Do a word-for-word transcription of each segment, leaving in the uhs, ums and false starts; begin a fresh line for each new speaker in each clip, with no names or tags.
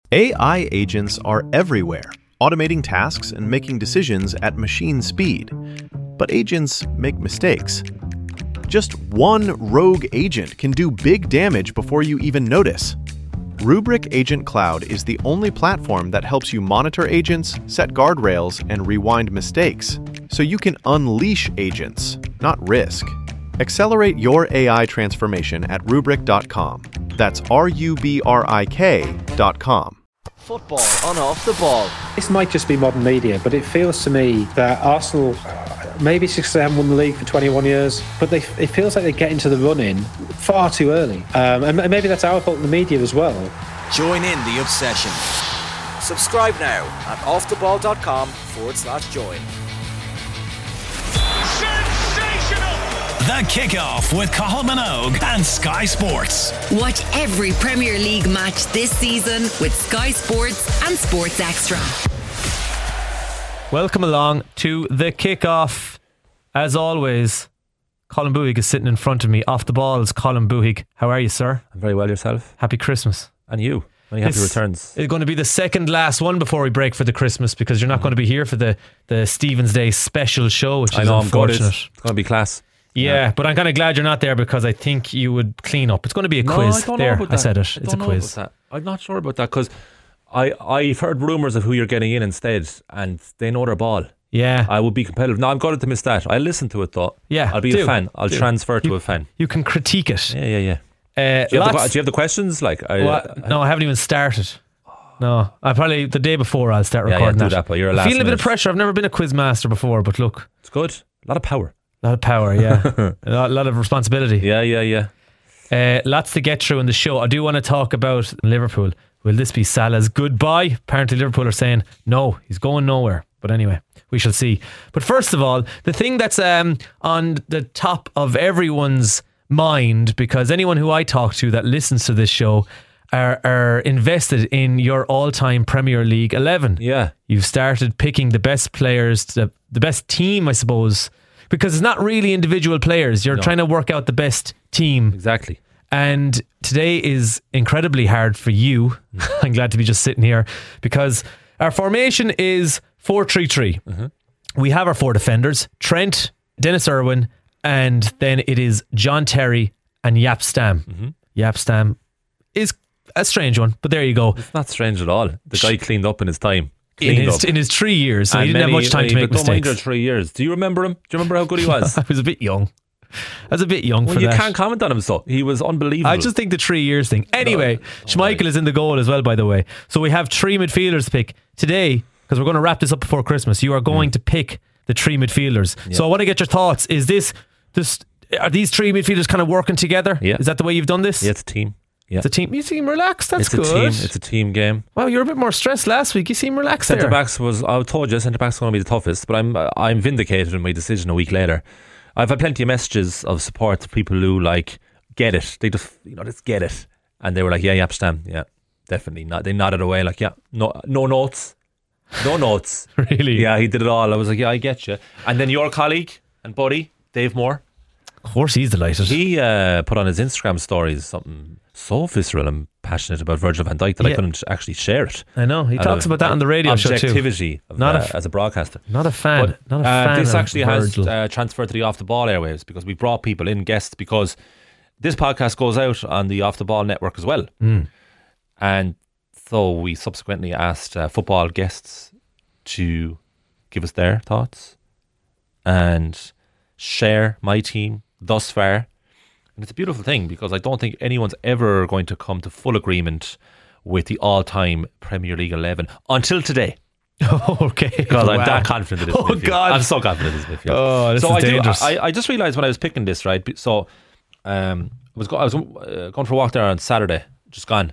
A I agents are everywhere, automating tasks and making decisions at machine speed. But agents make mistakes. Just one rogue agent can do big damage before you even notice. Rubrik Agent Cloud is the only platform that helps you monitor agents, set guardrails, and rewind mistakes, so you can unleash agents, not risk. Accelerate your A I transformation at rubrik dot com. That's R U B R I K dot com.
Football on off the ball.
This might just be modern media, but it feels to me that Arsenal, maybe it's because they haven't won the league for twenty-one years, but they, it feels like they get into the run-in far too early. Um, and maybe that's our fault in the media as well.
Join in the obsession. Subscribe now at offtheball.com forward slash join.
The Kickoff with Cathal Minogue and Sky Sports.
Watch every Premier League match this season with Sky Sports and Sports Extra.
Welcome along to The Kickoff. As always, Colin Buig is sitting in front of me. Off the balls, Colin Buig. How are you, sir?
I'm very well, yourself.
Happy Christmas.
And you. Many happy
It's
returns.
It's going to be the second last one before we break for the Christmas, because you're not going to be here for the, the Stephen's Day special show, which
I
is
know,
unfortunate.
I'm good. It's going to be class.
Yeah, yeah, but I'm kind of glad you're not there, because I think you would clean up. It's going to be a
no,
quiz.
I don't
there,
know about
I
that.
said it.
I
It's a
don't know
quiz.
about that. I'm not sure about that, because I, I've heard rumours of who you're getting in instead, and they know their ball.
Yeah.
I would be competitive. No, I'm going to miss that. I'll listen to it though.
Yeah,
I'll be
do,
a fan. I'll
do.
transfer to
you,
a fan.
You can critique it.
Yeah, yeah, yeah.
Uh,
do, you have
lots,
the, do you have the questions? Like, I,
well,
I,
no, I haven't even started. No, I probably the day before I'll start
yeah,
recording
yeah, do
that.
that. But you're a
I'm
last
feeling a bit
minute.
of pressure. I've never been a quiz master before, but look,
It's good. A lot of power.
a lot of power. Yeah, a, lot, a lot of responsibility.
Yeah, yeah, yeah.
Uh, lots to get through in the show. I do want to talk about Liverpool. Will this be Salah's goodbye? Apparently Liverpool are saying no, he's going nowhere. But anyway, we shall see. But first of all, the thing that's um, on the top of everyone's mind, because anyone who I talk to that listens to this show are, are invested in your all-time Premier League eleven.
Yeah.
You've started picking the best players, the, the best team, I suppose, because it's not really individual players. You're
No.
trying to work out the best team.
Exactly.
And today is incredibly hard for you. I'm glad to be just sitting here, because our formation is four three three.
Mm-hmm.
We have our four defenders, Trent, Dennis Irwin, and then it is John Terry and Jaap Stam.
Mm-hmm.
Jaap Stam is a strange one, but there you go.
It's not strange at all. The guy cleaned up in his time.
In
Cleaned
his,
up.
in his three years, so
And
he didn't
many-
have much time to
but
make
don't mind
mistakes.
your three years. Do you remember him? Do you remember how good he was?
I was a bit young. I was a bit young
Well,
for
you
that.
can't comment on him, so he was unbelievable.
I just think the three years thing. Anyway,
No,
Schmeichel
right.
is in the goal as well, by the way. So we have three midfielders to pick today, because we're going to wrap this up before Christmas. You are going mm. to pick the three midfielders.
Yeah.
So I want to get your thoughts. Is this, this are these three midfielders kind of working together?
Yeah.
Is that the way you've done this?
Yeah, it's a team. Yeah.
It's a team. You seem relaxed. That's
it's
good.
a team. It's a team game.
Wow, you were a bit more stressed last week. You seem relaxed
Centre
there.
backs was. I told you, centre backs going to be the toughest, but I'm uh, I'm vindicated in my decision a week later. I've had plenty of messages of support to people who like get it. They just you know just get it, and they were like, yeah, Jaap Stam, yeah, definitely. Not they nodded away like, yeah, no, no notes, no notes.
Really?
Yeah, he did it all. I was like, yeah, I get you. And then your colleague and buddy Dave Moore,
Of course, he's delighted.
he uh, put on his Instagram stories something so visceral and passionate about Virgil van Dijk that
Yeah.
I couldn't actually share it.
I know. He
Out
talks
of
about that on the radio show too.
Objectivity of,
Not a
uh,
f-
as a broadcaster.
Not a fan.
But,
not a
uh,
fan.
this
of
actually has
Virgil.
uh, transferred to the Off the Ball airwaves, because we brought people in, guests, because this podcast goes out on the Off the Ball network as well.
Mm.
And so we subsequently asked uh, football guests to give us their thoughts and share my team thus far. And it's a beautiful thing, because I don't think anyone's ever going to come to full agreement with the all-time Premier League eleven until today.
Okay.
Because I'm
Wow.
that confident in this
Oh,
midfield.
God.
I'm so confident in this midfield.
Oh, this
so
is
I do-
dangerous.
I, I just realised when I was picking this, right? So um, I was, go- I was uh, going for a walk there on Saturday, just gone.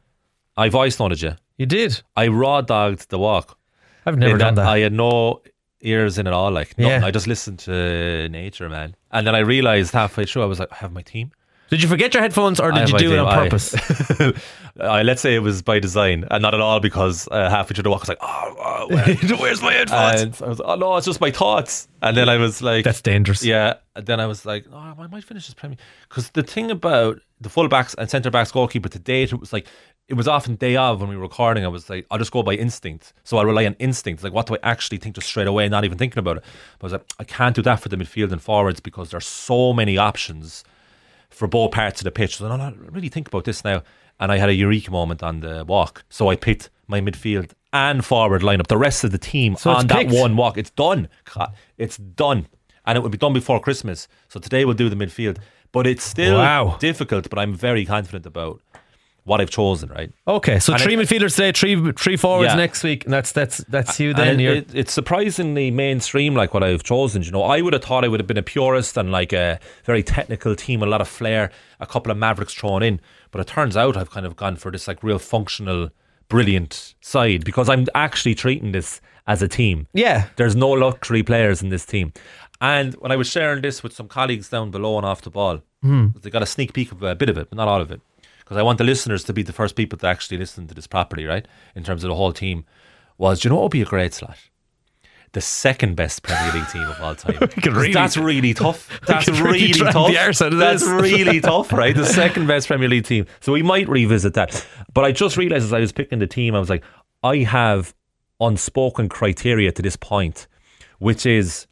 I voice noted you.
You did.
I raw dogged the walk.
I've never
In
done that.
I had no ears in it all, like nothing.
Yeah.
I just listened to nature, man. And then I realised halfway through, I was like, I have my team.
Did you forget your headphones, or
I
did
have
you
my
do it
team.
on
I-
purpose?
I, let's say it was by design, and not at all because uh, halfway through the walk, I was like, oh, oh where-
Where's my headphones?
and I was like, oh no, it's just my thoughts. And then I was like,
That's dangerous.
yeah. And then I was like, oh, I might finish this Premier. Because the thing about the full backs and centre backs goalkeeper to date, it was like, it was often day of when we were recording. I was like, I'll just go by instinct. So I rely on instinct. Like, what do I actually think just straight away, not even thinking about it? But I was like, I can't do that for the midfield and forwards because there's so many options for both parts of the pitch. So no, no, really think about this now. And I had a eureka moment on the walk. So I picked my midfield and forward lineup. The rest of the team
so
on that
picked.
one walk. It's done. It's done. And it will be done before Christmas. So today we'll do the midfield. But it's still
wow.
difficult, but I'm very confident about what I've chosen, right?
Okay, so
and
three
it,
midfielders today, three three forwards
yeah.
next week, and that's that's that's you then.
And
You're
it, it, it's surprisingly mainstream, like what I've chosen. You know, I would have thought I would have been a purist and like a very technical team, with a lot of flair, a couple of Mavericks thrown in. But it turns out I've kind of gone for this like real functional, brilliant side because I'm actually treating this as a team.
Yeah,
there's no luxury players in this team. And when I was sharing this with some colleagues down below and off the ball,
mm.
they got a sneak peek of a bit of it, but not all of it. Because I want the listeners to be the first people to actually listen to this properly, right? In terms of the whole team. Was, do you know what would be a great slot? The second best Premier League team of all time.
really,
that's really tough. That's really, really tough.
The
that's really tough, right? The second best Premier League team. So we might revisit that. But I just realised as I was picking the team, I was like, I have unspoken criteria to this point, which is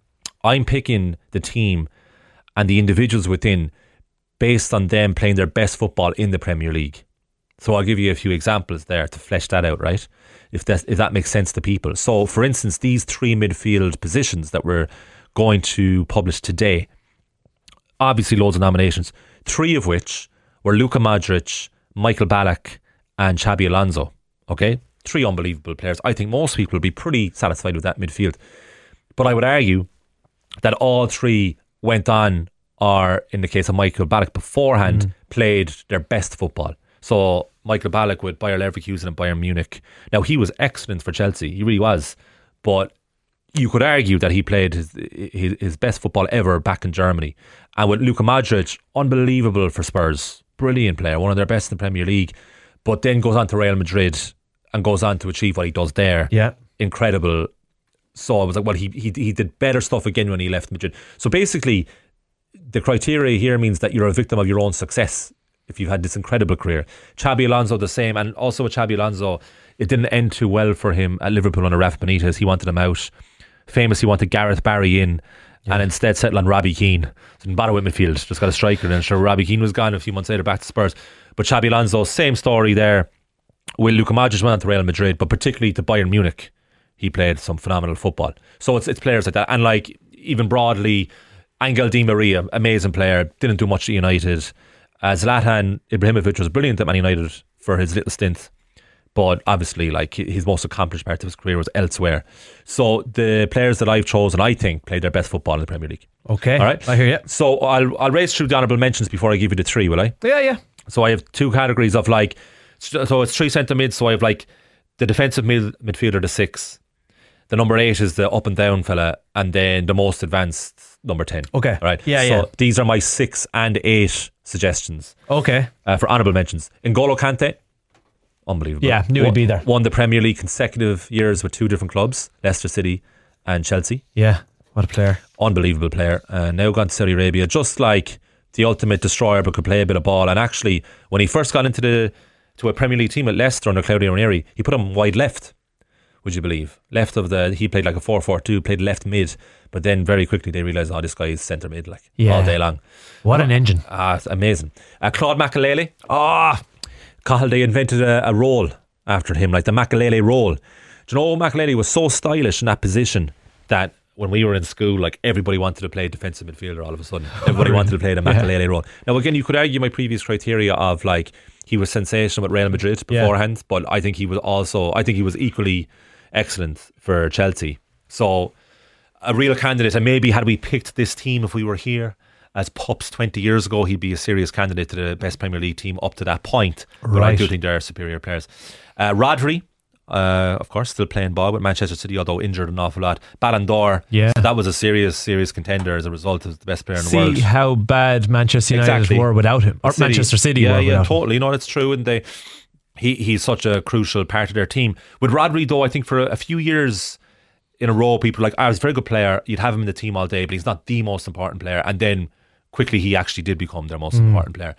I'm picking the team and the individuals within based on them playing their best football in the Premier League. So I'll give you a few examples there to flesh that out, right? If that if that makes sense to people. So, for instance, these three midfield positions that we're going to publish today, obviously loads of nominations, three of which were Luka Modric, Michael Ballack and Xabi Alonso. Okay? Three unbelievable players. I think most people will be pretty satisfied with that midfield. But I would argue that all three went on, or in the case of Michael Ballack beforehand, mm. played their best football. So Michael Ballack with Bayer Leverkusen and Bayern Munich. Now, he was excellent for Chelsea. He really was. But you could argue that he played his, his his best football ever back in Germany. And with Luka Modric, unbelievable for Spurs. Brilliant player, one of their best in the Premier League. But then goes on to Real Madrid and goes on to achieve what he does there.
Yeah.
Incredible. So I was like, well, he he he did better stuff again when he left Madrid. So basically, the criteria here means that you're a victim of your own success if you've had this incredible career. Xabi Alonso the same, and also with Xabi Alonso, it didn't end too well for him at Liverpool under Rafa Benitez. He wanted him out. Famous, he wanted Gareth Barry in, yeah. and instead settled on Robbie Keane. Didn't bother with midfield, just got a striker, and sure Robbie Keane was gone a few months later back to Spurs. But Xabi Alonso, same story there. With Luka Modric went on to Real Madrid, but particularly to Bayern Munich, he played some phenomenal football. So it's it's players like that, and like even broadly, Angel Di Maria, amazing player, didn't do much at United. Uh, Zlatan Ibrahimovic was brilliant at Man United for his little stint, but obviously like his most accomplished part of his career was elsewhere. So the players that I've chosen, I think, played their best football in the Premier League.
Okay,
all right,
I hear you.
So I'll I'll race through the honourable mentions before I give you the three, will I?
Yeah, yeah.
So I have two categories of like, so it's three centre mids. So I have like the defensive mid, midfielder, the six. The number eight is the up and down fella, and then the most advanced number ten.
Okay.
All right.
Yeah,
so
yeah.
these are my six and eight suggestions.
Okay.
Uh, for honourable mentions. N'Golo Kante, unbelievable.
Yeah, knew he'd be there.
Won the Premier League consecutive years with two different clubs, Leicester City and Chelsea.
Yeah, what a player.
Unbelievable player. Uh, now gone to Saudi Arabia, just like the ultimate destroyer, but could play a bit of ball. And actually, when he first got into the to a Premier League team at Leicester under Claudio Ranieri, he put him wide left. Would you believe? Left of the, he played like a four four two, played left mid, but then very quickly they realised, oh, this guy is centre mid, like yeah. all day long.
What an engine.
Ah, it's amazing. Uh, Claude Makelele. Ah, oh, Cahill, they invented a, a role after him, like the Makelele role. Do you know, Makelele was so stylish in that position that when we were in school, like everybody wanted to play defensive midfielder all of a sudden. Everybody wanted to play the Makelele yeah. role. Now, again, you could argue my previous criteria of like, he was sensational with Real Madrid beforehand, yeah. but I think he was also, I think he was equally excellent for Chelsea. So a real candidate, and maybe had we picked this team if we were here as pups twenty years ago, he'd be a serious candidate to the best Premier League team up to that point. Right. But I do think they're superior players. Uh, Rodri, uh, of course, still playing ball with Manchester City, although injured an awful lot. Ballon d'Or,
yeah.
so that was a serious, serious contender as a result of the best player in
See
the world.
See how bad Manchester United
exactly.
were without him, or
City.
Manchester City
yeah,
were
yeah,
without
totally.
him.
No, it's true, and they. He he's such a crucial part of their team. With Rodri, though, I think for a, a few years in a row, people were like, ah, he's a very good player. You'd have him in the team all day, but he's not the most important player. And then quickly, he actually did become their most mm. important player.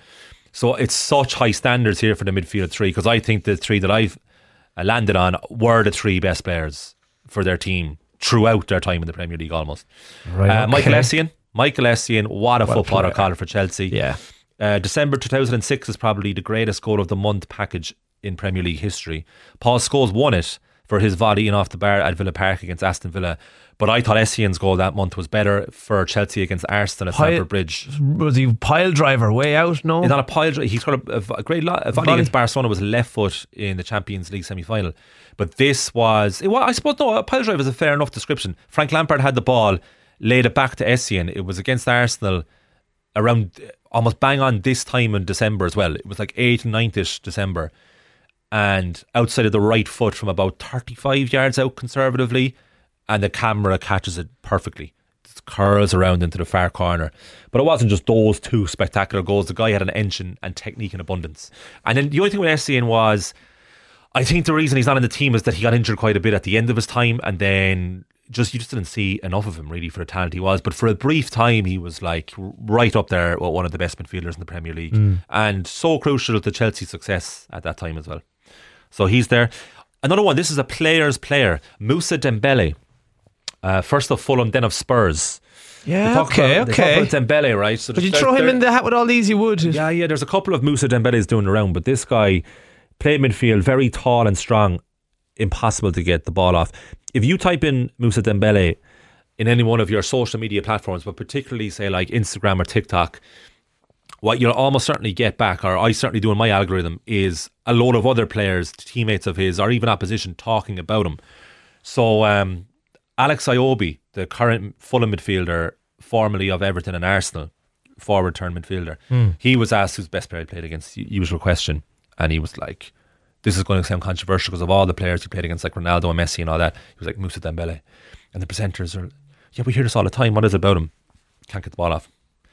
So it's such high standards here for the midfield three, because I think the three that I've landed on were the three best players for their team throughout their time in the Premier League almost.
Right,
uh,
okay.
Michael Essien. Michael Essien, what a
What a
footballer
player.
caller for Chelsea.
Yeah.
Uh, December two thousand six is probably the greatest goal of the month package in Premier League history. Paul Scholes won it for his volley in off the bar at Villa Park against Aston Villa. But I thought Essien's goal that month was better for Chelsea against Arsenal at
Pile-
Stamford Bridge.
Was he pile driver way out? No.
He's not a pile driver. He's got a, a great lot. A volley
Volley.
against Barcelona was left foot in the Champions League semi-final. But this was, it was, I suppose, no, a pile driver is a fair enough description. Frank Lampard had the ball, laid it back to Essien. It was against Arsenal around almost bang on this time in December as well. It was like eighth, ninth-ish December. And outside of the right foot from about thirty-five yards out conservatively, and the camera catches it perfectly. It curls around into the far corner. But it wasn't just those two spectacular goals. The guy had an engine and technique in abundance. And then the only thing with Essien was, I think the reason he's not in the team is that he got injured quite a bit at the end of his time, and then just you just didn't see enough of him really for the talent he was. But for a brief time, he was like right up there with one of the best midfielders in the Premier League,
Mm.
and so crucial to Chelsea's success at that time as well. So he's there. Another one, this is a player's player, Moussa Dembele. Uh, first of Fulham, then of Spurs. They
Yeah,
talk
okay,
about, they
okay.
talk about Dembele, right? So
Would you
there's-
throw him
there-
in the hat with all these? You would.
Yeah, yeah. There's a couple of Moussa Dembele's doing around, but this guy played midfield, very tall and strong, impossible to get the ball off. If you type in Moussa Dembele in any one of your social media platforms, but particularly say like Instagram or TikTok, what you'll almost certainly get back, or I certainly do in my algorithm, is a load of other players, teammates of his, or even opposition talking about him. So um, Alex Iwobi, the current Fulham midfielder, formerly of Everton and Arsenal, forward turn midfielder,
Mm.
he was asked who's best player he played against, usual question, and he was like, this is going to sound controversial because of all the players he played against, like Ronaldo and Messi and all that. He was like, Moussa Dembele. And the presenters are, yeah, we hear this all the time. What is it about him? Can't get the ball off.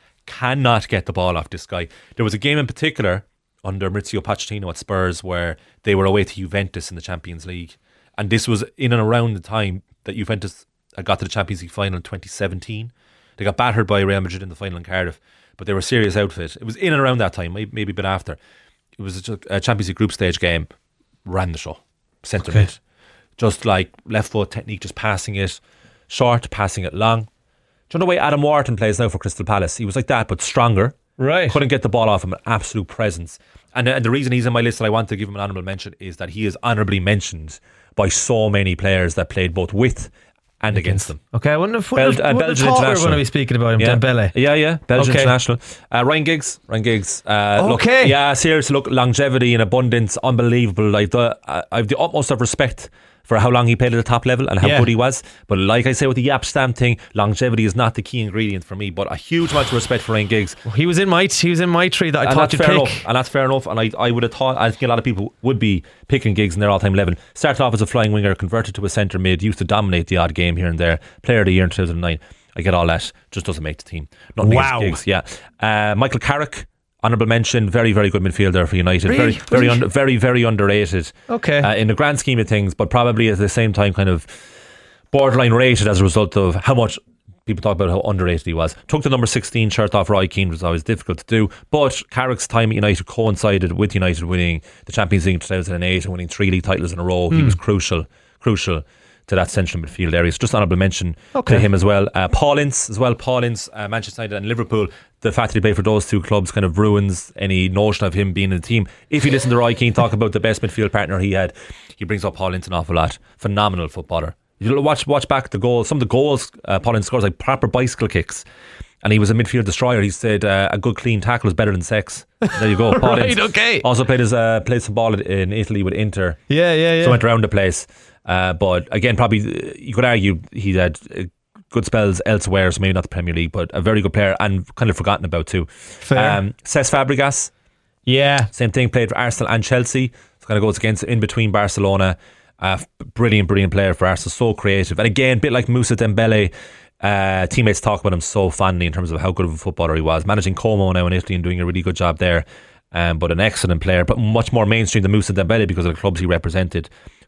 Cannot get the ball off this guy. There was a game in particular under Maurizio Pochettino at Spurs where they were away to Juventus in the Champions League. And this was in and around the time that Juventus had got to the Champions League final in twenty seventeen. They got battered by Real Madrid in the final in Cardiff, but they were a serious outfit. It was in and around that time, maybe, maybe a bit after. It was a, a Champions League group stage game. Ran the show. Centre
Okay.
mid. Just like left foot technique, just passing it short, passing it long. Do you know the way Adam Wharton plays now for Crystal Palace? He was like that, but stronger.
Right.
Couldn't get the ball off him. An absolute presence. And, and the reason he's in my list that I want to give him an honourable mention is that he is honourably mentioned by so many players that played both with and against them.
Okay, I wouldn't have,
Bel-
wouldn't have,
uh,
wouldn't have
Belgian
thought we were
international.
going to be speaking about him.
Yeah.
Dembele.
Yeah, yeah. Belgian
Okay.
international. Uh, Ryan Giggs. Ryan Giggs. Uh, look,
Okay.
yeah, seriously, look, longevity and abundance, unbelievable. Like the, uh, I have the utmost of respect for how long he played at the top level and how
Yeah.
good he was. But like I say with the Yap stamp thing, longevity is not the key ingredient for me. But a huge amount of respect for Ryan Giggs.
He was in my he was in my tree that I
and
thought
that's
you'd
fair
pick.
enough. And that's fair enough. And I, I would have thought, I think a lot of people would be picking Giggs in their all-time eleven. Started off as a flying winger, converted to a centre mid, used to dominate the odd game here and there. Player of the year in two thousand nine. I get all that. Just doesn't make the team. Nothing
Wow.
against Giggs. Yeah. Uh, Michael Carrick, honourable mention. Very, very good midfielder for United.
Really?
Very, very,
Really?
under, very, very underrated.
Okay.
Uh, in the grand scheme of things, but probably at the same time, kind of borderline rated as a result of how much people talk about how underrated he was. Took the number sixteen shirt off Roy Keane, which was always difficult to do. But Carrick's time at United coincided with United winning the Champions League in two thousand eight and winning three league titles in a row. He was crucial, crucial to that central midfield area. So just honourable mention
Okay.
to him as well. Uh, Paul Ince as well. Paul Ince, uh, Manchester United and Liverpool. The fact that he played for those two clubs kind of ruins any notion of him being in the team. If you listen to Roy Keane talk about the best midfield partner he had, he brings up Paul Ince an awful lot. Phenomenal footballer. You watch watch back the goals. Some of the goals uh, Paul Ince scores like proper bicycle kicks. And he was a midfield destroyer. He said uh, a good clean tackle is better than sex. There you go. Paul
Right,
Ince.
okay.
Also played his uh, played some ball in Italy with Inter.
Yeah, yeah, yeah.
So went around the place. Uh, but again, probably uh, you could argue he had uh, good spells elsewhere, so maybe not the Premier League, but a very good player and kind of forgotten about too.
Fair.
Um, Cesc Fabregas,
yeah.
same thing, played for Arsenal and Chelsea. So kind of goes against in between Barcelona. Uh, brilliant, brilliant player for Arsenal, so creative. And again, a bit like Moussa Dembele, uh, teammates talk about him so fondly in terms of how good of a footballer he was. Managing Como now in Italy and doing a really good job there. Um, but an excellent player, but much more mainstream than Moussa Dembele because of the clubs he represented.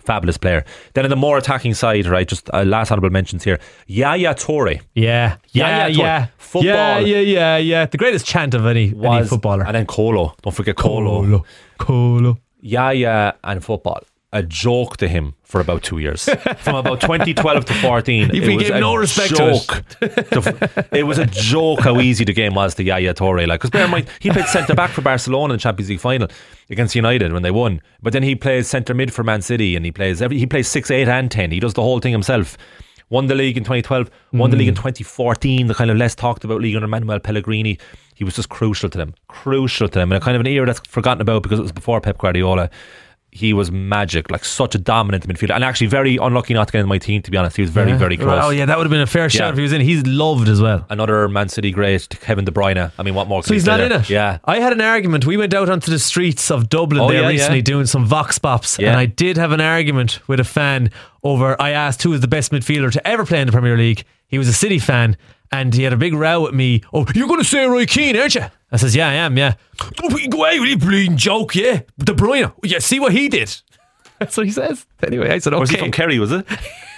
Fabulous player. Then on the more attacking side, right, just uh, last honourable mentions here. Yaya Toure.
Yeah. Yeah,
Yaya Toure.
yeah.
Football.
Yeah, yeah, yeah, yeah. The greatest chant of any,
Was,
any footballer.
And then Colo. Don't forget Colo.
Colo. Colo.
Yaya and football. A joke to him for about two years. From about twenty twelve to fourteen.
He
it was
gave
a
no respect
joke
to it.
to, it was a joke how easy the game was to Yaya Toure. Like, because bear in mind, he played centre back for Barcelona in the Champions League final against United when they won. But then he plays centre mid for Man City, and he plays every, he plays six, eight, and ten. He does the whole thing himself. Won the league in twenty twelve, won mm. the league in twenty fourteen, the kind of less talked about league under Manuel Pellegrini. He was just crucial to them, crucial to them, in a kind of an era that's forgotten about because it was before Pep Guardiola. He was magic, like such a dominant midfielder, and actually very unlucky not to get in my team, to be honest. He was very,
yeah.
very close.
Oh yeah, that would have been a fair shot
yeah.
if he was in. He's loved as well.
Another Man City great, Kevin De Bruyne. I mean, what more can
So he's not
there?
in it?
Yeah.
I had an argument. We went out onto the streets of Dublin
Oh,
there
yeah,
recently
yeah.
doing some Vox Pops,
Yeah.
and I did have an argument with a fan over, I asked who was the best midfielder to ever play in the Premier League. He was a City fan, and he had a big row with me. Oh, you're going to say Roy Keane, aren't you? I says, yeah, I am, yeah. Oh, go away with your bleeding joke, yeah. De Bruyne, yeah, see what he did. That's what he says. Anyway, I said, okay.
Was he from Kerry, was it?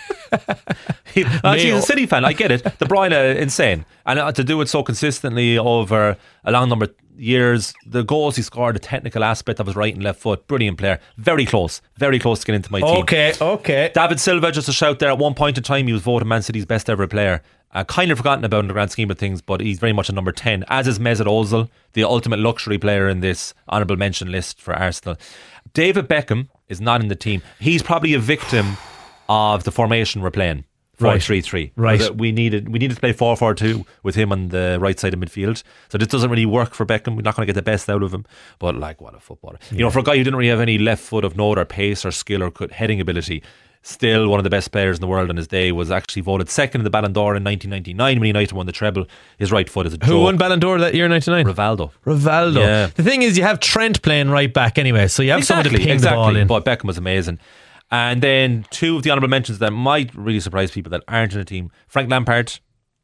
he, actually, he's a City fan, I get it. De Bruyne, insane. And uh, to do it so consistently over a long number of years, the goals he scored, the technical aspect of his right and left foot, brilliant player. Very close, very close to get into my team.
Okay, okay.
David Silva, just a shout there. At one point in time, he was voted Man City's best ever player. Uh, kind of forgotten about in the grand scheme of things, but he's very much a number ten, as is Mesut Ozil, the ultimate luxury player in this honourable mention list for Arsenal. David Beckham is not in the team. He's probably a victim of the formation we're playing, four three three.
Right.
We needed we needed to play four four two with him on the right side of midfield. So this doesn't really work for Beckham. We're not going to get the best out of him. But like, what a footballer. Yeah. You know, for a guy who didn't really have any left foot of note or pace or skill or heading ability, still one of the best players in the world in his day, was actually voted second in the Ballon d'Or in nineteen ninety-nine when United won the treble. His right foot is a joke.
Who won Ballon d'Or that year, ninety-nine?
Rivaldo.
Rivaldo.
Yeah.
The thing is, you have Trent playing right back anyway, so you have
exactly,
someone to ping
exactly.
the ball in.
But Beckham was amazing. And then two of the honourable mentions that might really surprise people that aren't in the team. Frank Lampard.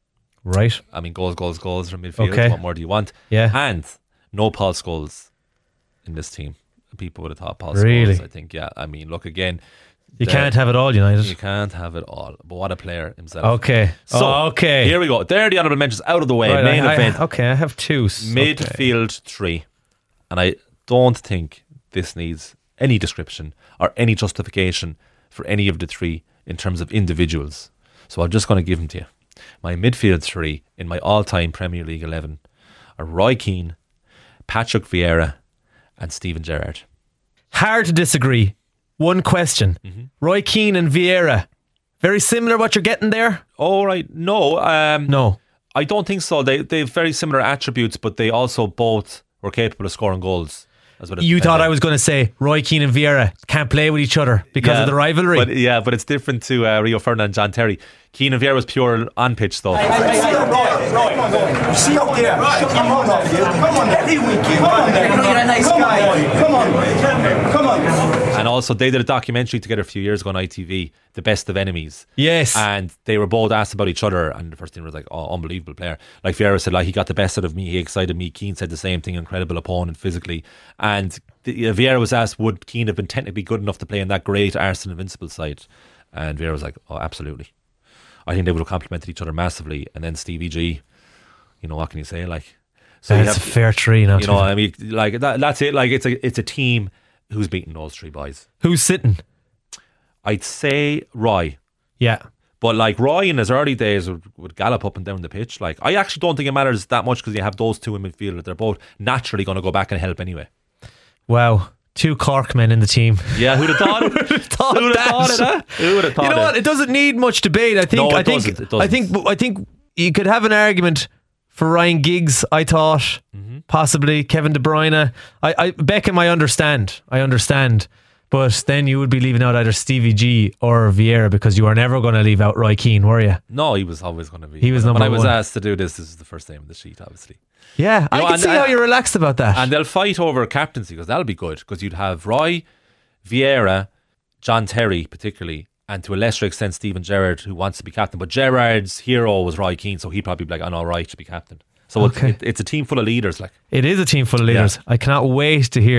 Right.
I mean, goals, goals, goals from midfield.
Okay.
What more do you want?
Yeah.
And no Paul Scholes in this team. People would have thought Paul
Really?
Scholes, I think. Yeah. I mean, look, again,
You
the-
can't have it all, United.
You can't have it all. But what a player himself.
Okay.
So,
oh, okay.
Here we go. There are the honourable mentions out of the way.
Right,
Main
I,
event.
I, okay, I have two.
Midfield okay. three. And I don't think this needs any description or any justification for any of the three in terms of individuals. So I'm just going to give them to you. My midfield three in my all-time Premier League eleven are Roy Keane, Patrick Vieira and Steven Gerrard.
Hard to disagree. One question. Mm-hmm. Roy Keane and Vieira, very similar what you're getting there?
Oh, right. No. Um,
no.
I don't think so. They, they have very similar attributes, but they also both were capable of scoring goals.
You thought I was going to say Roy Keane and Vieira can't play with each other because
yeah,
of the rivalry.
But, yeah, but it's different to uh, Rio Ferdinand and John Terry. Keane and Vieira was pure on pitch though.
Hey, hey, hey, Roy, Roy, come on. You see out there? Right. Come on, off you. Come on, every weekend. Come on, there. You're a nice come guy. On, come on, come on.
And also, they did a documentary together a few years ago on I T V, The Best of Enemies.
Yes.
And they were both asked about each other, and the first thing was like, "Oh, unbelievable player." Like Vieira said, like he got the best out of me. He excited me. Keane said the same thing. Incredible opponent physically. And the, uh, Vieira was asked, would Keane have been technically good enough to play in that great Arsenal Invincible side? And Vieira was like, "Oh, absolutely." I think they would have complemented each other massively. And then Stevie G, you know, what can you say? Like,
so that's have, a fair three now.
You know, I mean, like that, that's it. Like, it's a it's a team who's beating those three boys.
Who's sitting?
I'd say Roy.
Yeah.
But like Roy in his early days would, would gallop up and down the pitch. Like, I actually don't think it matters that much because you have those two in midfield. They're both naturally going to go back and help anyway.
Wow. Two Cork men in the team.
Yeah, who'd have thought it?
Who'd have thought
Who'd have
that?
thought it, huh? Who would have thought
You know
it?
what? It doesn't need much debate. I think.
No, it
I think.
doesn't. It doesn't.
I think. I think you could have an argument for Ryan Giggs. I thought mm-hmm. possibly Kevin De Bruyne. I, I Beckham. I understand. I understand. But then you would be leaving out either Stevie G or Vieira because you were never going to leave out Roy Keane, were you?
No, he was always going to be.
He was number
one. When I was
one.
asked to do this, this is the first name on the sheet, obviously.
Yeah,
you
I
know,
can
and,
see
uh,
how you're relaxed about that.
And they'll fight over captaincy because that'll be good because you'd have Roy, Vieira, John Terry particularly, and to a lesser extent Steven Gerrard, who wants to be captain. But Gerrard's hero was Roy Keane, so he'd probably be like, "I'm all right to be captain." So
okay.
it, it, it's a team full of leaders. Like
it is a team full of leaders. Yeah. I cannot wait to hear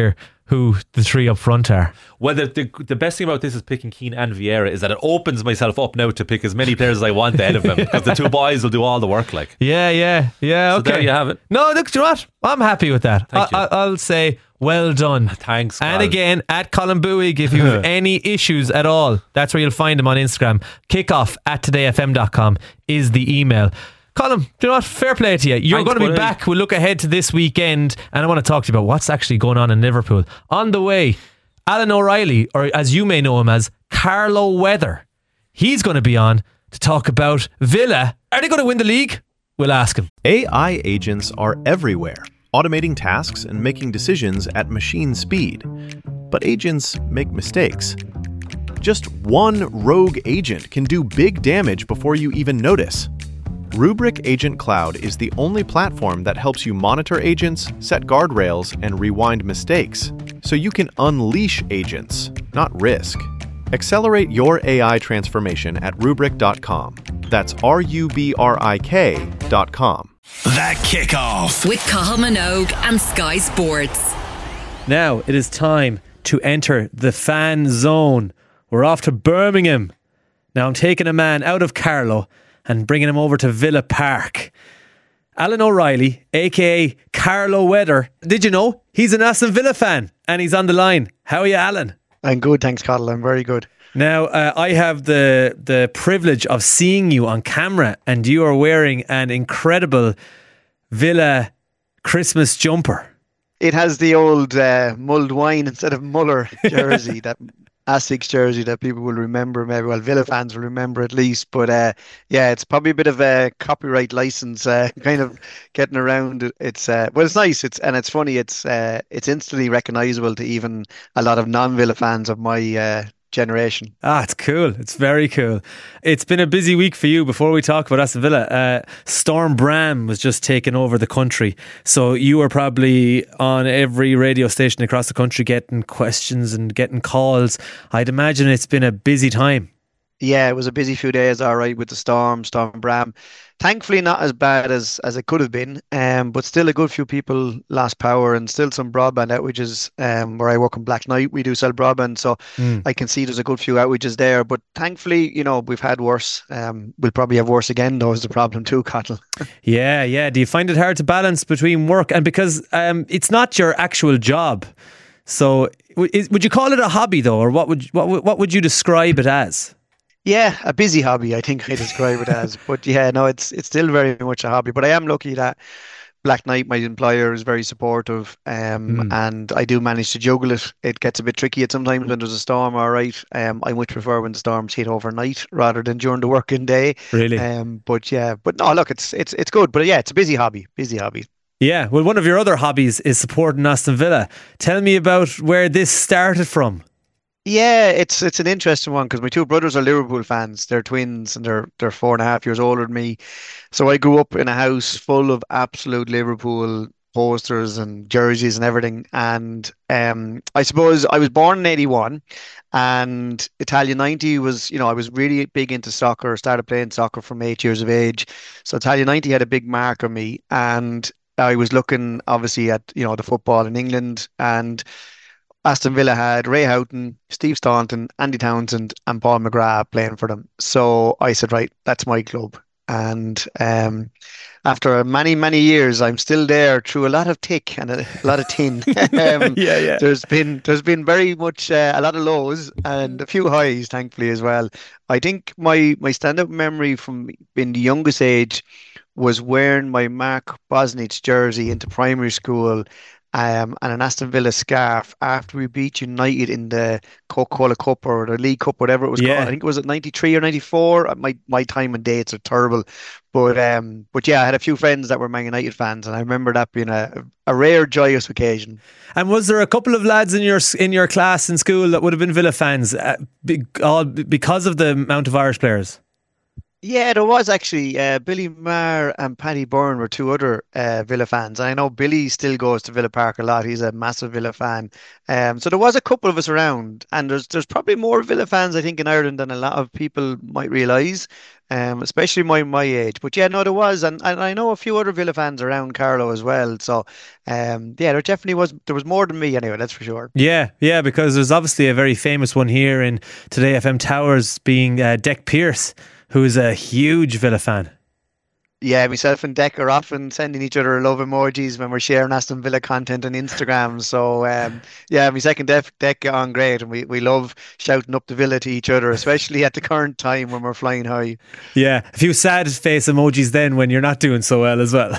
who the three up front are.
Well, the, the, the best thing about this is picking Keane and Vieira is that it opens myself up now to pick as many players as I want ahead of him, because the two boys will do all the work. Like,
yeah, yeah, yeah. Okay,
so there you have it.
No, look, do you know what? I'm happy with that.
Thank
I,
you.
I, I'll say well done.
Thanks.
And
Colin.
again, at Colin Buig, if you have any issues at all, that's where you'll find him on Instagram. Kickoff at today f m dot com is the email. Colin, do you know what? Fair play to you. You're
Thanks,
going to be
buddy.
back. We'll look ahead to this weekend, and I want to talk to you about what's actually going on in Liverpool. On the way, Alan O'Reilly, or as you may know him as, Carlo Weather. He's going to be on to talk about Villa. Are they going to win the league? We'll ask him.
A I agents are everywhere, automating tasks and making decisions at machine speed. But agents make mistakes. Just one rogue agent can do big damage before you even notice. Rubrik Agent Cloud is the only platform that helps you monitor agents, set guardrails, and rewind mistakes, so you can unleash agents, not risk. Accelerate your A I transformation at rubrik dot com. That's R U B R I K dot com.
The Kickoff
with Cathal Minogue and Sky Sports.
Now it is time to enter the fan zone. We're off to Birmingham. Now I'm taking a man out of Carlow and bringing him over to Villa Park. Alan O'Reilly, aka Carlo Weather. Did you know he's an Aston Villa fan? And he's on the line. How are you, Alan?
I'm good, thanks, Cathal. I'm very good.
Now, uh, I have the the privilege of seeing you on camera, and you are wearing an incredible Villa Christmas jumper.
It has the old uh, mulled wine instead of Muller jersey, that Asics jersey that people will remember, maybe, well, Villa fans will remember at least. But uh, yeah, it's probably a bit of a copyright license uh, kind of getting around. It's uh, well, it's nice. It's and it's funny. It's uh, it's instantly recognisable to even a lot of non-Villa fans of my uh, generation.
Ah, it's cool. It's very cool. It's been a busy week for you. Before we talk about Aston Villa, uh, Storm Bram was just taking over the country. So you were probably on every radio station across the country getting questions and getting calls. I'd imagine it's been a busy time.
Yeah, it was a busy few days, all right, with the storm, Storm Bram. Thankfully, not as bad as, as it could have been, um, but still a good few people lost power, and still some broadband outages. Um, where I work in Black Knight, we do sell broadband, so mm. I can see there's a good few outages there. But thankfully, you know, we've had worse. Um, we'll probably have worse again, though, is the problem too, Cathal.
yeah, yeah. Do you find it hard to balance between work and because um, it's not your actual job? So, w- would you call it a hobby though, or what would what what would you describe it as?
Yeah, a busy hobby, I think I describe it as. But yeah, no, it's it's still very much a hobby. But I am lucky that Black Knight, my employer, is very supportive, um, mm. and I do manage to juggle it. It gets a bit tricky at sometimes when there's a storm, all right. Um, I much prefer when the storms hit overnight rather than during the working day.
Really?
Um, but yeah, but no, look, it's it's it's good. But yeah, it's a busy hobby, busy hobby.
Yeah, well, one of your other hobbies is supporting Aston Villa. Tell me about where this started from.
Yeah, it's it's an interesting one because my two brothers are Liverpool fans. They're twins and they're they're four and a half years older than me. So I grew up in a house full of absolute Liverpool posters and jerseys and everything. And um, I suppose I was born in eighty-one, and Italia ninety was, you know, I was really big into soccer. Started playing soccer from eight years of age. So Italia ninety had a big mark on me, and I was looking obviously at, you know, the football in England, and Aston Villa had Ray Houghton, Steve Staunton, Andy Townsend and Paul McGrath playing for them. So I said, right, that's my club. And um, after many, many years, I'm still there through a lot of thick and a lot of tin. um,
yeah, yeah.
There's been there's been very much uh, a lot of lows and a few highs, thankfully, as well. I think my, my stand-up memory from being the youngest age was wearing my Mark Bosnich jersey into primary school, Um, and an Aston Villa scarf after we beat United in the Coca-Cola Cup or the League Cup, whatever it was
yeah.
called. I think it was at ninety-three or ninety-four. My my time and dates are terrible, but um, but yeah, I had a few friends that were Man United fans, and I remember that being a a rare, joyous occasion.
And was there a couple of lads in your in your class in school that would have been Villa fans, uh, be, all because of the amount of Irish players?
Yeah, there was actually uh, Billy Maher and Paddy Byrne were two other uh, Villa fans. And I know Billy still goes to Villa Park a lot. He's a massive Villa fan. Um, so there was a couple of us around, and there's there's probably more Villa fans I think in Ireland than a lot of people might realise, um, especially my my age. But yeah, no, there was, and, and I know a few other Villa fans around Carlo as well. So um, yeah, there definitely was. There was more than me anyway. That's for sure.
Yeah, yeah, because there's obviously a very famous one here in Today F M Towers, being uh, Deck Pearce, who is a huge Villa fan.
Yeah, myself and Deck are often sending each other love emojis when we're sharing Aston Villa content on Instagram. So, um, yeah, my second Deck, Deck get on great, and we, we love shouting up the Villa to each other, especially at the current time when we're flying high.
Yeah, a few sad face emojis then when you're not doing so well as well.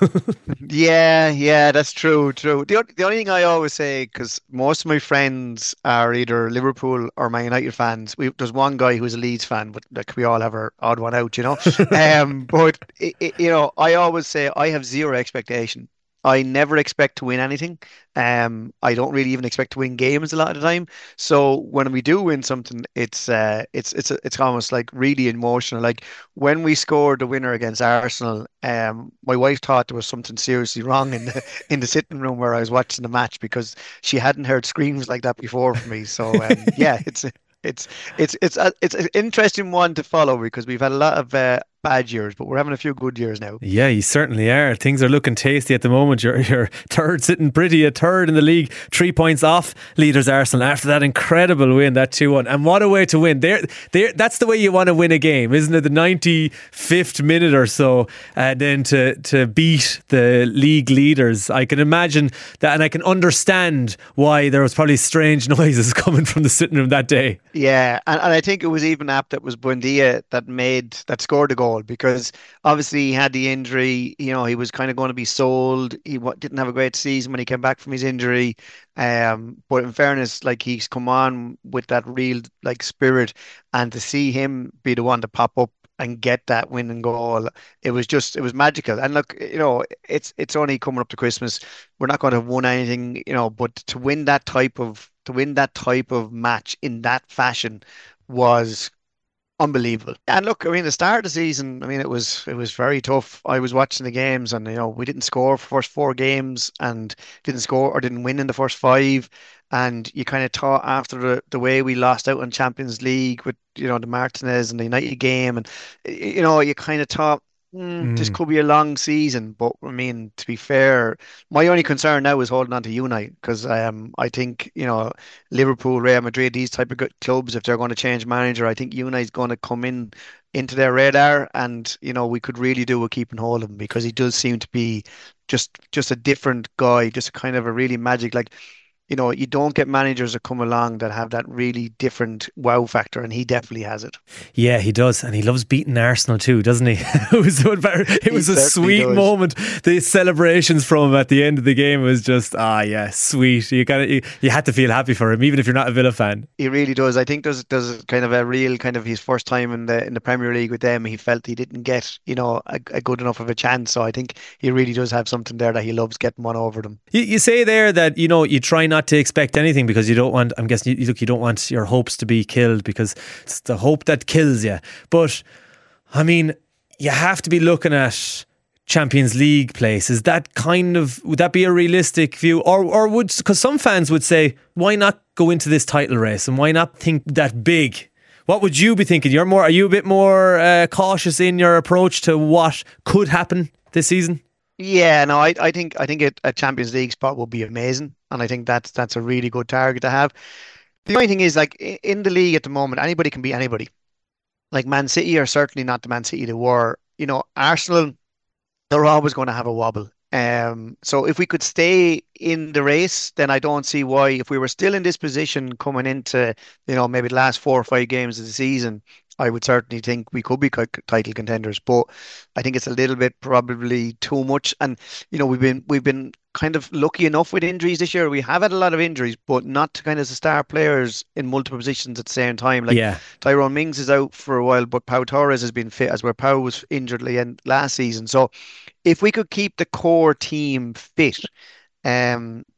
Yeah, yeah, that's true, true. The, o- the only thing I always say, because most of my friends are either Liverpool or Man United fans. We, there's one guy who's a Leeds fan, but like we all have our odd one out, you know. Um, but i i you know, I always say I have zero expectation. I never expect to win anything. Um, I don't really even expect to win games a lot of the time. So when we do win something, it's uh, it's it's it's almost like really emotional. Like when we scored the winner against Arsenal, um, my wife thought there was something seriously wrong in the in the sitting room where I was watching the match because she hadn't heard screams like that before from me. So um, yeah, it's it's it's it's a, it's an interesting one to follow because we've had a lot of uh, bad years, but we're having a few good years now.
Yeah, you certainly are. Things are looking tasty at the moment. You're, you're third, sitting pretty, a third in the league, three points off leaders Arsenal after that incredible win, that two one. And what a way to win. There, there. That's the way you want to win a game, isn't it? The ninety-fifth minute or so, and then to, to beat the league leaders. I can imagine that, and I can understand why there was probably strange noises coming from the sitting room that day.
Yeah, and, and I think it was even apt that was Buendia that made that scored the goal because obviously he had the injury. You know, he was kind of going to be sold. He wa- didn't have a great season when he came back from his injury. Um, but in fairness, like he's come on with that real like spirit, and to see him be the one to pop up and get that winning goal, it was just it was magical. And look, you know, it's it's only coming up to Christmas. We're not going to have won anything, you know, but to win that type of to win that type of match in that fashion was unbelievable. And look, I mean, the start of the season, I mean, it was it was very tough. I was watching the games, and you know, we didn't score for the first four games, and didn't score or didn't win in the first five. And you kind of thought after the, the way we lost out on Champions League with you know the Martinez and the United game, and y- you know, you kind of thought. Mm, this
Mm.
could be a long season, but I mean, to be fair, my only concern now is holding on to United because um, I think you know Liverpool, Real Madrid, these type of good clubs, if they're going to change manager, I think United's going to come in into their radar, and you know we could really do with keeping hold of him because he does seem to be just just a different guy, just kind of a really magic like. You know, you don't get managers that come along that have that really different wow factor, and he definitely has it.
Yeah, he does, and he loves beating Arsenal too, doesn't he? it was so embar- it
He
was a
certainly
sweet
does.
moment. The celebrations from him at the end of the game was just ah, yeah, sweet. You kind of you, you had to feel happy for him, even if you're not a Villa fan.
He really does. I think there's there's kind of a real kind of his first time in the in the Premier League with them. He felt he didn't get you know a, a good enough of a chance. So I think he really does have something there that he loves getting one over them.
You, you say there that you know you try not to expect anything because you don't want. I'm guessing you, look, you don't want your hopes to be killed because it's the hope that kills you. But I mean, you have to be looking at Champions League place. Is that kind of would that be a realistic view, or or would because some fans would say why not go into this title race and why not think that big? What would you be thinking? You're more. Are you a bit more uh, cautious in your approach to what could happen this season?
Yeah, no, I I think I think it, a Champions League spot would be amazing, and I think that's that's a really good target to have. The only thing is, like i- in the league at the moment, anybody can beat anybody. Like Man City are certainly not the Man City they were. You know, Arsenal, they're always going to have a wobble. Um, so if we could stay in the race, then I don't see why. If we were still in this position coming into, you know, maybe the last four or five games of the season, I would certainly think we could be ki- title contenders. But I think it's a little bit probably too much. And you know, we've been we've been kind of lucky enough with injuries this year. We have had a lot of injuries, but not to kind of the star players in multiple positions at the same time. Like
Yeah.
Tyrone Mings is out for a while, but Pau Torres has been fit as where Pau was injured at the end last season. So if we could keep the core team fit, um,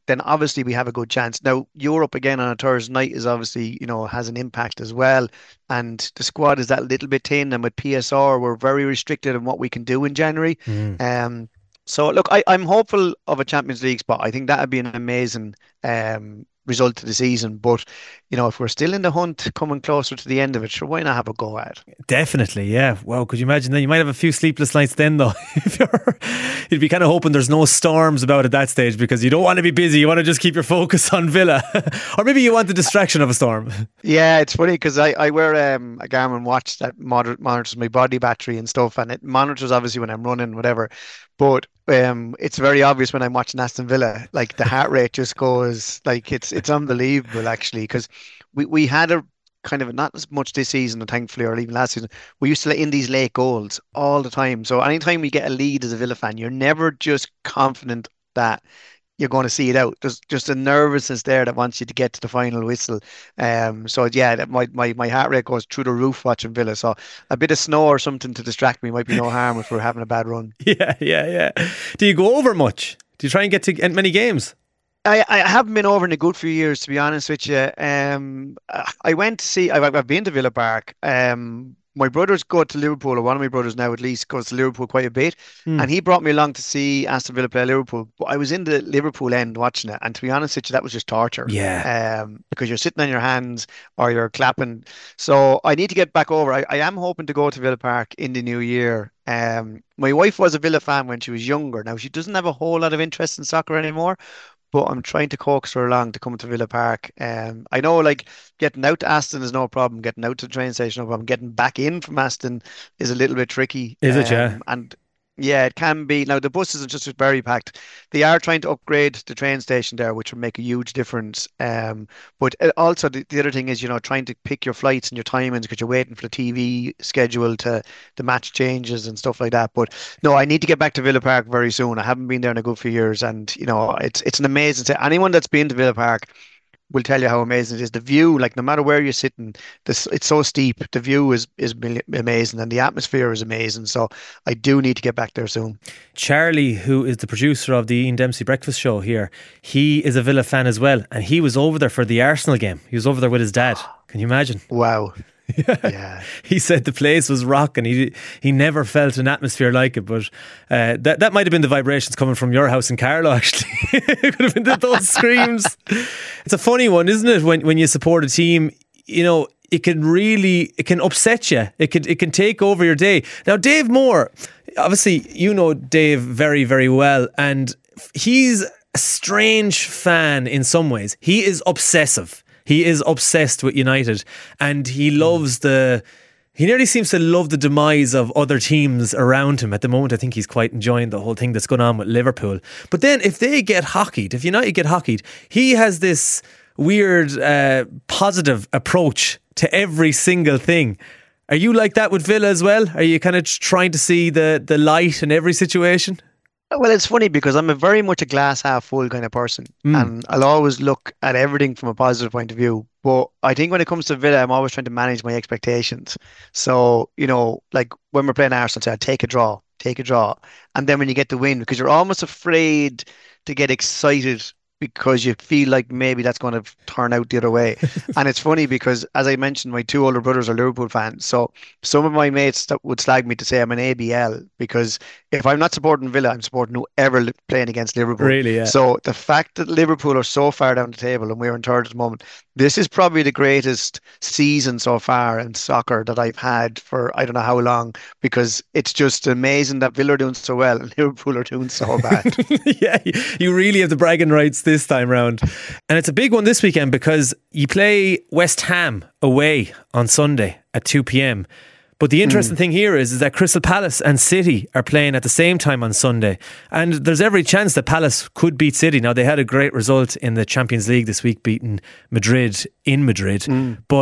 then obviously we have a good chance. Now, Europe again on a Thursday night is obviously, you know, has an impact as well. And the squad is that little bit thin. And with P S R, we're very restricted in what we can do in January.
Mm.
Um, so, look, I, I'm hopeful of a Champions League spot. I think that would be an amazing um, result to the season. But, you know, if we're still in the hunt coming closer to the end of it, sure, why not have a go at it?
Definitely, yeah. Wow, could you imagine then? You might have a few sleepless nights then, though. If you're, you'd be kind of hoping there's no storms about at that stage, because you don't want to be busy. You want to just keep your focus on Villa. Or maybe you want the distraction of a storm.
Yeah, it's funny because I, I wear um, a Garmin watch that moder- monitors my body battery and stuff, and it monitors obviously when I'm running, whatever. But um, it's very obvious when I'm watching Aston Villa, like the heart rate just goes, like it's it's unbelievable actually, because we, we had a kind of, not as much this season, thankfully, or even last season, we used to let in these late goals all the time. So anytime we get a lead as a Villa fan, you're never just confident that you're going to see it out. There's just a nervousness there that wants you to get to the final whistle. Um, so yeah, that my, my, my heart rate goes through the roof watching Villa. So a bit of snow or something to distract me might be no harm if we're having a bad run.
Yeah, yeah, yeah. Do you go over much? Do you try and get to many games?
I, I haven't been over in a good few years, to be honest with you. Um, I went to see, I've, I've been to Villa Park. Um, my brothers go to Liverpool, or one of my brothers now at least goes to Liverpool quite a bit. Mm. And he brought me along to see Aston Villa play Liverpool. But I was in the Liverpool end watching it. And to be honest with you, that was just torture.
Yeah.
Um, because you're sitting on your hands or you're clapping. So I need to get back over. I, I am hoping to go to Villa Park in the new year. Um, my wife was a Villa fan when she was younger. Now, she doesn't have a whole lot of interest in soccer anymore, but I'm trying to coax her along to come to Villa Park. Um, I know, like, getting out to Aston is no problem. Getting out to the train station, no problem. Getting back in from Aston is a little bit tricky.
Is
um,
it, yeah?
And yeah, it can be. Now, the buses are just very packed. They are trying to upgrade the train station there, which will make a huge difference. Um, but also, the, the other thing is, you know, trying to pick your flights and your timings because you're waiting for the T V schedule to the match changes and stuff like that. But no, I need to get back to Villa Park very soon. I haven't been there in a good few years. And, you know, it's it's an amazing thing. Anyone that's been to Villa Park will tell you how amazing it is. The view, like no matter where you're sitting, this it's so steep. The view is is amazing, and the atmosphere is amazing. So I do need to get back there soon.
Charlie, who is the producer of the Ian Dempsey Breakfast Show here, he is a Villa fan as well, and he was over there for the Arsenal game. He was over there with his dad. Can you imagine?
Wow.
Yeah.
yeah.
He said the place was rocking. He he never felt an atmosphere like it. But uh, that that might have been the vibrations coming from your house in Carlow, actually. It could have been the, those screams. It's a funny one, isn't it? When when you support a team, you know, it can really it can upset you. It can it can take over your day. Now, Dave Moore, obviously, you know Dave very very well, and he's a strange fan in some ways. He is obsessive. He is obsessed with United, and he loves the... He nearly seems to love the demise of other teams around him. At the moment, I think he's quite enjoying the whole thing that's going on with Liverpool. But then if they get hockeyed, if United get hockeyed, he has this weird uh, positive approach to every single thing. Are you like that with Villa as well? Are you kind of trying to see the, the light in every situation?
Well, it's funny because I'm a very much a glass half full kind of person, mm. and I'll always look at everything from a positive point of view. But I think when it comes to Villa, I'm always trying to manage my expectations. So, you know, like when we're playing Arsenal, say, take a draw, take a draw. And then when you get the win, because you're almost afraid to get excited because you feel like maybe that's going to turn out the other way. And it's funny because, as I mentioned, my two older brothers are Liverpool fans. So some of my mates that would slag me to say I'm an A B L, because if I'm not supporting Villa, I'm supporting whoever playing against Liverpool.
Really, yeah.
So the fact that Liverpool are so far down the table and we're in third at the moment, this is probably the greatest season so far in soccer that I've had for I don't know how long, because it's just amazing that Villa are doing so well and Liverpool are doing so bad.
Yeah, you really have the bragging rights this time round. And it's a big one this weekend because you play West Ham away on Sunday at two p.m. But the interesting mm. thing here is, is that Crystal Palace and City are playing at the same time on Sunday. And there's every chance that Palace could beat City. Now, they had a great result in the Champions League this week, beating Madrid in Madrid. Mm. But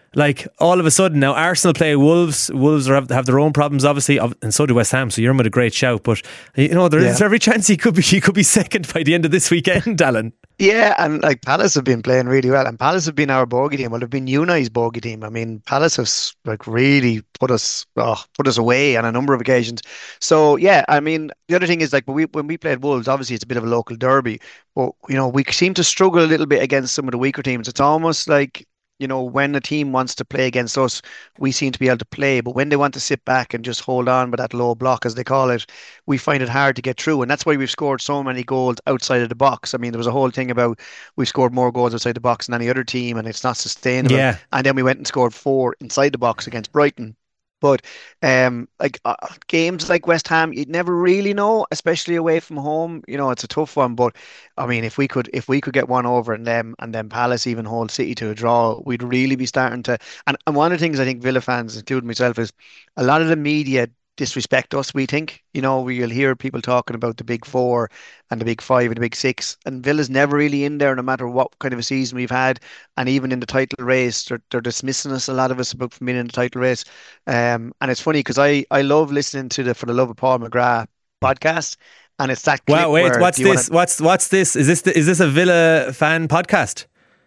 Like all of a sudden now Arsenal play Wolves. Wolves are, have, have their own problems obviously, and so do West Ham. So you're in with a great shout, but you know there is
Yeah.
every chance he could be he could be second by the end of this weekend, Alan.
Yeah, and like Palace have been playing really well, and Palace have been our bogey team. Well, they've been United's bogey team. I mean, Palace have s- like really put us oh, put us away on a number of occasions. So yeah, I mean, the other thing is like when we when we played Wolves, obviously it's a bit of a local derby, but you know we seem to struggle a little bit against some of the weaker teams. It's almost like you know when a team wants to play against us, we seem to be able to play, but when they want to sit back and just hold on with that low block, as they call it, we find it hard to get through, and that's why we've scored so many goals outside of the box. I mean, there was a whole thing about we've scored more goals outside the box than any other team, and it's not sustainable.
Yeah.
And then we went and scored four inside the box against Brighton. But um, like uh, games like West Ham, you'd never really know, especially away from home. You know, it's a tough one. But I mean, if we could, if we could get one over in them, and then Palace even hold City to a draw, we'd really be starting to. And, and one of the things I think Villa fans, including myself, is a lot of the media disrespect us. We think, you know, you'll hear people talking about the big four and the big five and the big six, and Villa's never really in there, no matter what kind of a season we've had. And even in the title race, they're, they're dismissing us, a lot of us, about from being in the title race. Um, and it's funny because I I love listening to the For the Love of Paul McGrath podcast, and it's that clip
Wow, wait,
where,
what's
do you
this?
wanna-
What's what's this? Is this the, is this a Villa fan podcast?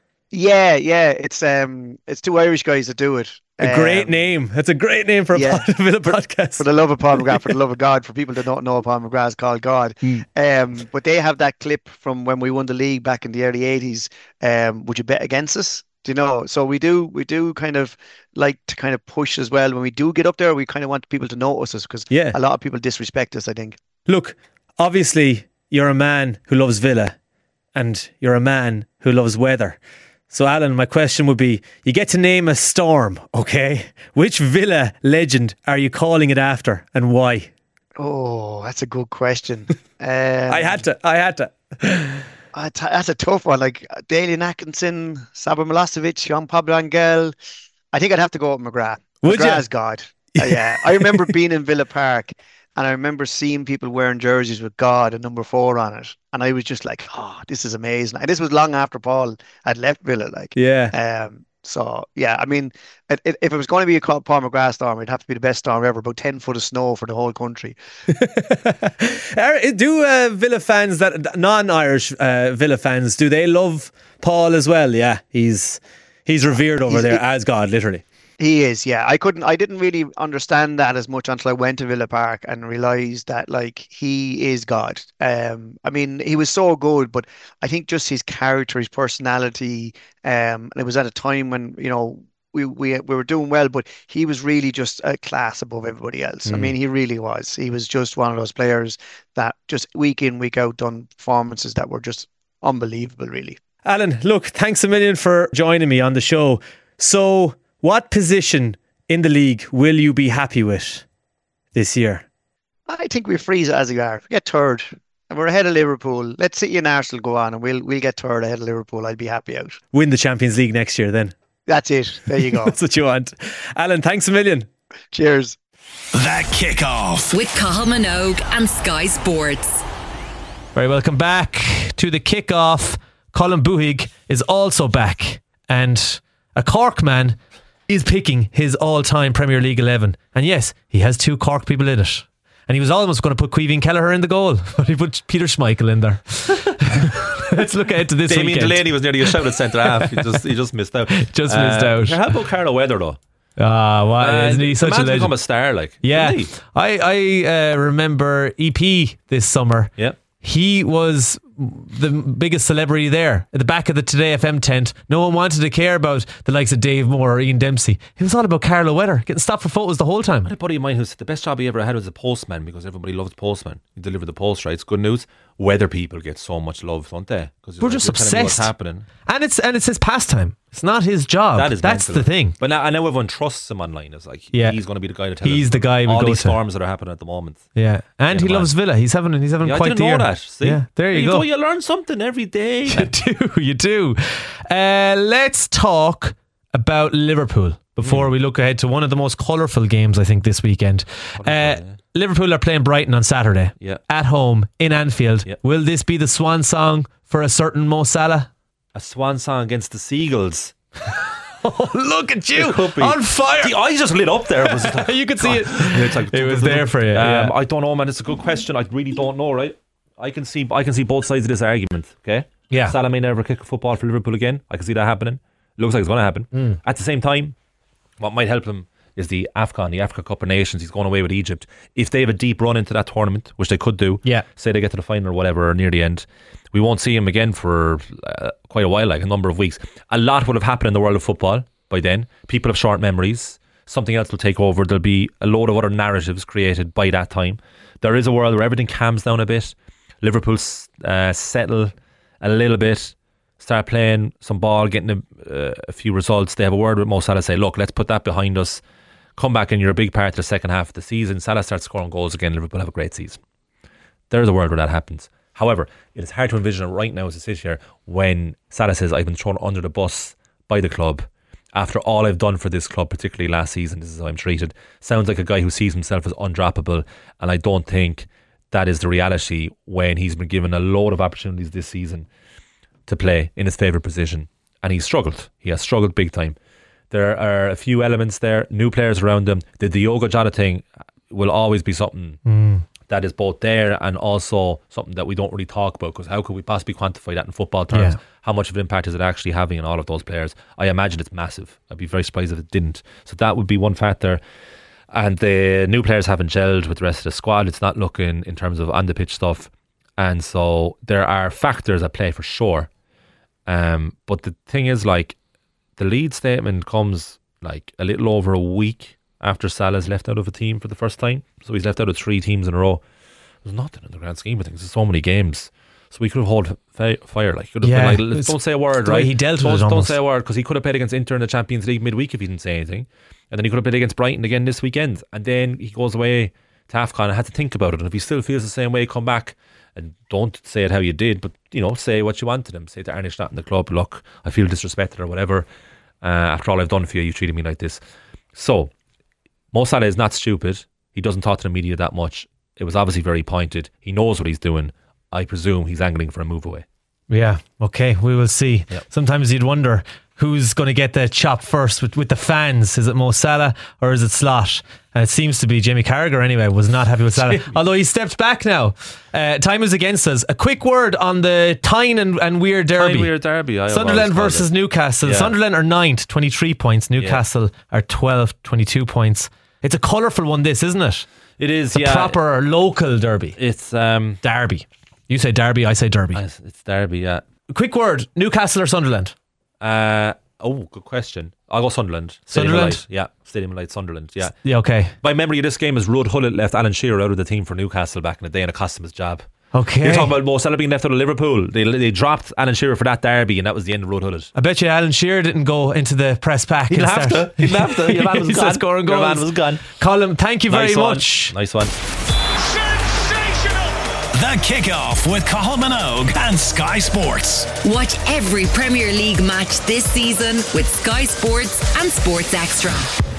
Yeah, yeah, it's um, it's two Irish guys that do it.
A great
Um,
name. That's a great name for a
yeah.
pod, Villa podcast.
For the love of Paul McGrath, for the love of God, for people that don't know, Paul McGrath is called God.
Hmm.
Um, but they have that clip from when we won the league back in the early eighties. Um, would you bet against us? Do you know? So we do, we do kind of like to kind of push as well. When we do get up there, we kind of want people to notice us because
Yeah.
a lot of people disrespect us, I think.
Look, obviously you're a man who loves Villa, and you're a man who loves weather. So, Alan, my question would be, you get to name a storm, okay? Which Villa legend are you calling it after, and why?
Oh, that's a good question. Um,
I had to, I had to.
That's that's a tough one. Like Dalian Atkinson, Sabo Milosevic, Jean Pablo Angel. I think I'd have to go with McGrath.
Would ya?
McGrath's God. Uh, yeah. I remember being in Villa Park, and I remember seeing people wearing jerseys with God and number four on it. And I was just like, oh, this is amazing. And this was long after Paul had left Villa. Like,
Yeah.
um, so yeah, I mean, it, it, if it was going to be a Paul McGrath storm, it'd have to be the best storm ever. About ten foot of snow for the whole country.
Are- Do uh, Villa fans, that non-Irish uh, Villa fans, do they love Paul as well? Yeah, he's he's revered over
He's-
there
he-
as God, literally.
He is, yeah. I couldn't, I didn't really understand that as much until I went to Villa Park and realized that, like, he is God. Um, I mean, he was so good, but I think just his character, his personality, um, and it was at a time when, you know, we we we were doing well, but he was really just a class above everybody else. I mean, he really was. He was just one of those players that just week in, week out done performances that were just unbelievable, really.
Alan, look, thanks a million for joining me on the show. So, what position in the league will you be happy with this year?
I think we freeze it as we are. Get third. And we're ahead of Liverpool. Let's City and Arsenal go on and we'll we'll get third ahead of Liverpool. I'd be happy out.
Win the Champions League next year then.
That's it. There you go.
That's what you want. Alan, thanks a million.
Cheers.
The Kickoff.
With Cathal Minogue and Sky Sports.
Very welcome back to the Kickoff. Colin Buhig is also back, and a Cork man is picking his all-time Premier League eleven. And yes, he has two Cork people in it. And he was almost going to put Caoimhín Kelleher in the goal, but he put Peter Schmeichel in there. Let's look ahead to this
Damien
weekend.
Delaney was nearly a shout at centre half. He just he just missed out.
Just missed out.
How about Carlo Weather though?
Ah, wow,
Man,
isn't he
the
such a
man's
legend?
become a star, like.
Yeah,
Isn't he?
I I uh, remember E P this summer.
Yeah.
He was the biggest celebrity there at the back of the Today F M tent. No one wanted to care about the likes of Dave Moore or Ian Dempsey. It was all about Carlo Weather getting stopped for photos the whole time.
I had a buddy of mine who said the best job he ever had was a postman because everybody loved postman. He delivered the post, right? It's good news. Weather people get so much love, don't they? Because
We're just obsessed.
What's happening?
And it's and it's his pastime. It's not his job.
That is
That's
mental.
the thing.
But now I know everyone trusts him online. It's like
Yeah.
he's going to be the guy to tell
He's
us
the guy we
all
go
these
to.
storms that are happening at the moment.
Yeah, and
Yeah,
he
man.
loves Villa. He's having he's having
Yeah, I
quite
didn't
the
know
year.
that. See?
Yeah, there you,
you
go.
You learn something every day.
You do, you do. Uh, let's talk about Liverpool before
Hmm.
we look ahead to one of the most colourful games, I think, this weekend. Uh,
yeah.
Liverpool are playing Brighton on Saturday
Yeah.
at home in Anfield.
Yeah.
Will this be the swan song for a certain Mo Salah?
A swan song against the Seagulls.
Oh, look at you
It could be.
on fire.
The eyes just lit up there. Was it like,
You could see it.
It's like,
It was there for you.
Um,
yeah.
I don't know, man. It's a good question. I really don't know, right? I can see I can see both sides of this argument. Okay.
Yeah.
Salah may never kick a football for Liverpool again. I can see that happening. Looks like it's going to happen.
Mm.
At the same time, what might help him is the AFCON, the Africa Cup of Nations. He's going away with Egypt. If they have a deep run into that tournament, which they could do,
Yeah.
say they get to the final or whatever, or near the end, we won't see him again for uh, quite a while, like a number of weeks. A lot will have happened in the world of football by then. People have short memories. Something else will take over. There'll be a load of other narratives created by that time. There is a world where everything calms down a bit. Liverpool uh, settle a little bit, start playing some ball, getting a, uh, a few results. They have a word with Mo Salah, say, look, let's put that behind us. Come back and you're a big part of the second half of the season. Salah starts scoring goals again. Liverpool have a great season. There's a world where that happens. However, it is hard to envision it right now as I sit here when Salah says, I've been thrown under the bus by the club after all I've done for this club, particularly last season. This is how I'm treated. Sounds like a guy who sees himself as undroppable, and I don't think that is the reality when he's been given a load of opportunities this season to play in his favourite position, and he's struggled. He has struggled big time. There are a few elements there, new players around him. The Diogo Jota thing will always be something mm. that is both there and also something that we don't really talk about, because how could we possibly quantify that in football terms?
Yeah.
How much of an impact is it actually having on all of those players? I imagine it's massive. I'd be very surprised if it didn't. So that would be one factor. And the new players haven't gelled with the rest of the squad. It's not looking in terms of on the pitch stuff. And so there are factors at play for sure. Um, but the thing is, like, the lead statement comes like a little over a week after Salah's left out of a team for the first time. So he's left out of three teams in a row. There's nothing in the grand scheme of things. There's so many games. So we could have held fi- fire. Like, could have
Yeah,
been like, don't say a word,
the way
right?
he dealt with
don't,
it
don't
almost.
say a word, because he could have played against Inter in the Champions League midweek if he didn't say anything. And then he could have played against Brighton again this weekend. And then he goes away to AFCON and had to think about it. And if he still feels the same way, come back and don't say it how you did, but, you know, say what you want to them. Say to Arne Slot in the club, look, I feel disrespected or whatever. Uh, after all I've done for you, you treated me like this. So Mo Salah is not stupid. He doesn't talk to the media that much. It was obviously very pointed. He knows what he's doing. I presume he's angling for a move away.
Yeah, okay, we will see.
Yep.
Sometimes you'd wonder who's going to get the chop first with, with the fans. Is it Mo Salah or is it Slot? And it seems to be Jamie Carragher anyway, was not happy with Salah. Although he stepped back now. Uh, time is against us. A quick word on the Tyne and, and Weir derby.
Tyne Weir derby. I
Sunderland versus it. Newcastle.
Yeah.
Sunderland are ninth, twenty-three points. Newcastle yeah. are twelve, twenty-two points. It's a colourful one, this, isn't it?
It is,
it's a
yeah.
proper local derby.
It's um,
derby. You say derby, I say derby.
It's derby, yeah.
Quick word, Newcastle or Sunderland?
Uh, oh, good question. I'll go Sunderland. Stadium
Sunderland?
Light. Yeah, Stadium Light, Sunderland. Yeah.
Yeah, okay.
My memory of this game is Rudd Hullett left Alan Shearer out of the team for Newcastle back in the day and it cost him his job.
Okay.
You're talking about Mo Salah being left out of Liverpool. They they dropped Alan Shearer for that derby and that was the end of Rudd Hullett.
I bet you Alan Shearer didn't go into the press pack.
He'll have to. He'll have to. Your man was
He's
gone.
scoring goals.
Your man was gone.
Colin, thank you very
nice
much.
Nice one.
The Kickoff with Cathal Minogue and Sky Sports.
Watch every Premier League match this season with Sky Sports and Sports Extra.